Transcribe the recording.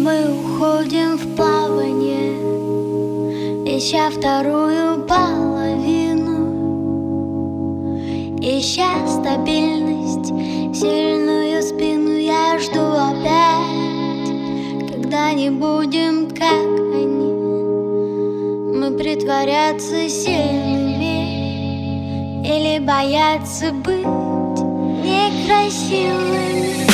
Мы уходим в плавание, ища вторую половину, ища стабильность, сильную спину. Я жду опять, когда не будем, как они. Мы притворяться сильными или бояться быть некрасивыми.